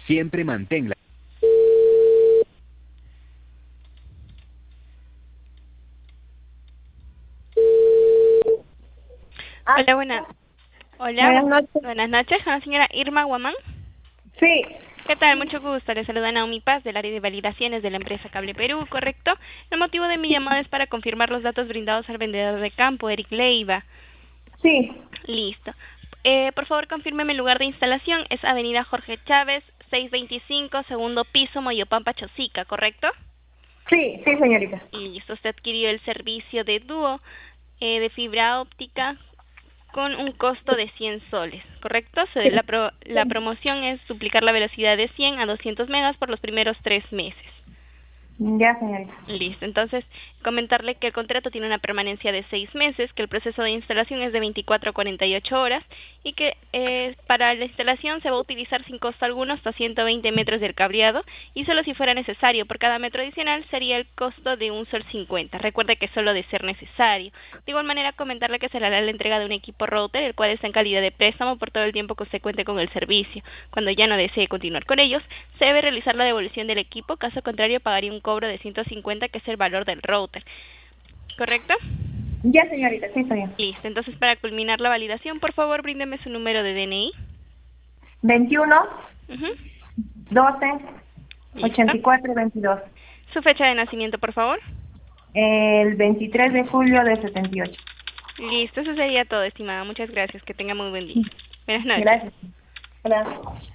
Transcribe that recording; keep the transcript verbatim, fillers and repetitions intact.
Siempre manténla. Ah, Hola, buenas. Hola, buenas bu- noches. buenas noches, con la señora Irma Guamán. Sí, ¿Qué tal? Mucho gusto. Le saluda Naomi Paz del área de validaciones de la empresa Cable Perú, ¿correcto? El motivo de mi llamada es para confirmar los datos brindados al vendedor de campo, Eric Leiva. sí, Listo. Eh, por favor, confírmeme el lugar de instalación. Es Avenida Jorge Chávez, seiscientos veinticinco, segundo piso, Moyopampa, Chosica, ¿correcto? sí, sí, señorita. Y listo, usted adquirió el servicio de dúo eh, de fibra óptica con un costo de cien soles, ¿correcto? Se- La, pro- la promoción es duplicar la velocidad de cien a doscientos megas por los primeros tres meses. Ya, señorita. Listo, entonces comentarle que el contrato tiene una permanencia de seis meses, que el proceso de instalación es de veinticuatro a cuarenta y ocho horas y que eh, para la instalación se va a utilizar sin costo alguno hasta ciento veinte metros del cableado y solo si fuera necesario por cada metro adicional sería el costo de un sol cincuenta. Recuerde que solo de ser necesario. De igual manera comentarle que se le hará la entrega de un equipo router, el cual está en calidad de préstamo por todo el tiempo que usted cuente con el servicio. Cuando ya no desee continuar con ellos, se debe realizar la devolución del equipo, caso contrario pagaría un cobro de ciento cincuenta, que es el valor del router. ¿Correcto? Ya, señorita, sí, está bien. Listo, entonces para culminar la validación, por favor, bríndeme su número de D N I. veintiuno, Ujú. doce, Listo. ochenta y cuatro, veintidós. Su fecha de nacimiento, por favor. El veintitrés de julio de setenta y ocho. Listo, eso sería todo, estimada. Muchas gracias. Que tenga muy buen día. Buenas noches. Gracias. Hola.